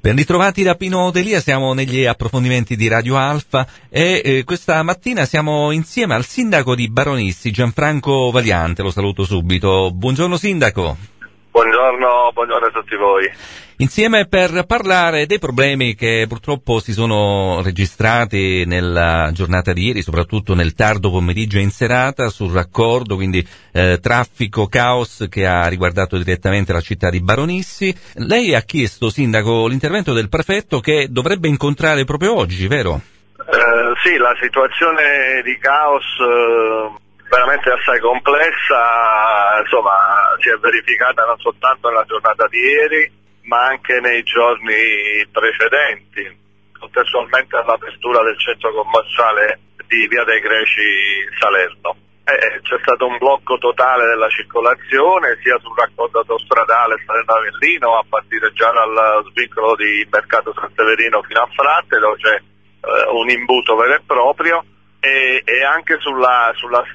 Ben ritrovati da Pino Delia, siamo negli approfondimenti di Radio Alfa e questa mattina siamo insieme al sindaco di Baronissi, Gianfranco Valiante, lo saluto subito. Buongiorno sindaco. Buongiorno a tutti voi. Insieme per parlare dei problemi che purtroppo si sono registrati nella giornata di ieri, soprattutto nel tardo pomeriggio e in serata, sul raccordo, quindi traffico, caos che ha riguardato direttamente la città di Baronissi. Lei ha chiesto, sindaco, l'intervento del prefetto che dovrebbe incontrare proprio oggi, vero? Sì, la situazione di caos veramente assai complessa, insomma, si è verificata non soltanto nella giornata di ieri, ma anche nei giorni precedenti, contestualmente all'apertura del centro commerciale di Via dei Greci Salerno. C'è stato un blocco totale della circolazione, sia sul raccordo autostradale Salerno-Avellino, a partire già dal svincolo di Mercato San Severino fino a Fratte, dove c'è un imbuto vero e proprio, e anche sulla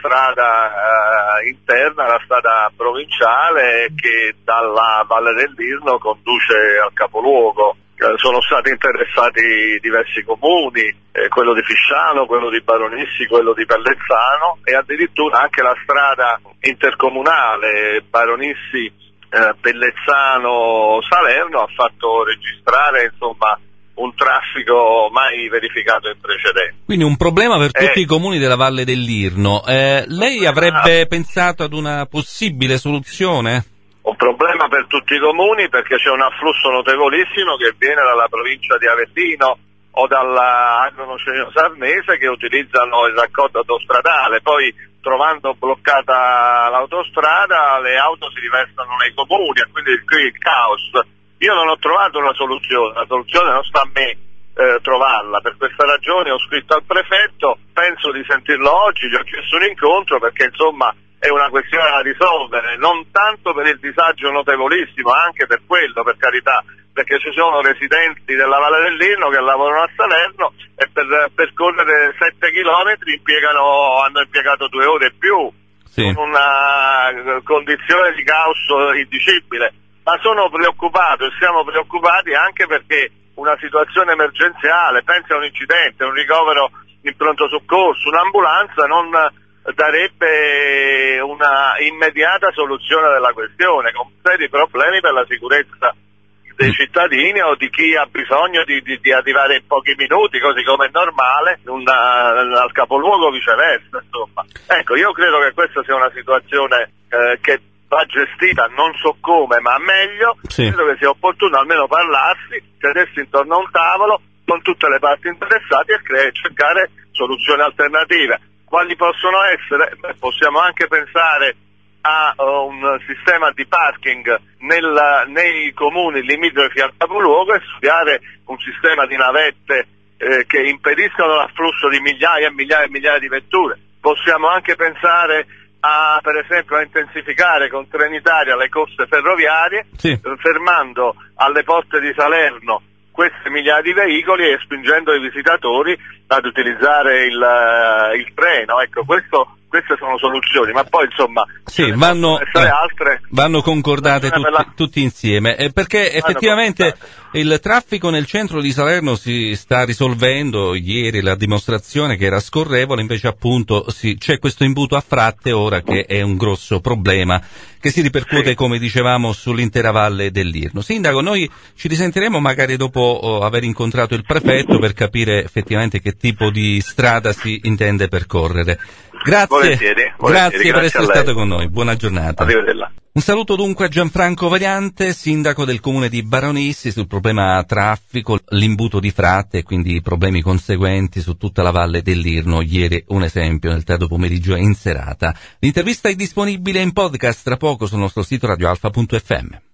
strada interna, la strada provinciale che dalla Valle del Lirno conduce al capoluogo. Sono stati interessati diversi comuni, quello di Fisciano, quello di Baronissi, quello di Pellezzano e addirittura anche la strada intercomunale Baronissi Pellezzano Salerno ha fatto registrare, insomma, un traffico mai verificato in precedenza. Quindi un problema per tutti i comuni della Valle del Lirno. Lei avrebbe pensato ad una possibile soluzione? Un problema per tutti i comuni perché c'è un afflusso notevolissimo che viene dalla provincia di Avellino o dall'Agro-Nocerino Sarnese che utilizzano il raccordo autostradale. Poi, trovando bloccata l'autostrada, le auto si riversano nei comuni e quindi qui il caos. Io non ho trovato una soluzione, la soluzione non sta a me trovarla, per questa ragione ho scritto al prefetto, penso di sentirlo oggi, gli ho chiesto un incontro perché insomma è una questione da risolvere, non tanto per il disagio notevolissimo, anche per quello, per carità, perché ci sono residenti della Valle del Lirno che lavorano a Salerno e per percorrere 7 chilometri hanno impiegato 2 ore e più, sì, con una condizione di caos indicibile. Ma sono preoccupato e siamo preoccupati anche perché una situazione emergenziale, pensi a un incidente, un ricovero in pronto soccorso, un'ambulanza non darebbe una immediata soluzione della questione, con seri problemi per la sicurezza dei cittadini o di chi ha bisogno di arrivare in pochi minuti, così come è normale, al capoluogo viceversa, insomma. Ecco, io credo che questa sia una situazione che va gestita non so come ma meglio, sì. Credo che sia opportuno almeno parlarsi, sedersi intorno a un tavolo con tutte le parti interessate e cercare soluzioni alternative. Quali possono essere? Possiamo anche pensare a un sistema di parking nei comuni limitrofi al capoluogo e studiare un sistema di navette che impediscono l'afflusso di migliaia e migliaia e migliaia di vetture. Possiamo anche pensare per esempio a intensificare con Trenitalia le corse ferroviarie, sì, fermando alle porte di Salerno queste migliaia di veicoli e spingendo i visitatori ad utilizzare il treno. Ecco, queste sono soluzioni, ma poi insomma sì, vanno concordate tutti insieme, perché effettivamente il traffico nel centro di Salerno si sta risolvendo. Ieri la dimostrazione che era scorrevole, invece appunto c'è questo imbuto a Fratte ora che è un grosso problema che si ripercuote, sì, come dicevamo, sull'intera Valle del Lirno. Sindaco, noi ci risentiremo magari dopo aver incontrato il prefetto per capire effettivamente che tipo di strada si intende percorrere. Grazie per essere stato con noi, buona giornata. Arrivederla. Un saluto dunque a Gianfranco Valiante, sindaco del comune di Baronissi, sul problema traffico, l'imbuto di Fratte e quindi i problemi conseguenti su tutta la Valle del Lirno. Ieri un esempio nel tardo pomeriggio e in serata. L'intervista è disponibile in podcast tra poco sul nostro sito radioalfa.fm.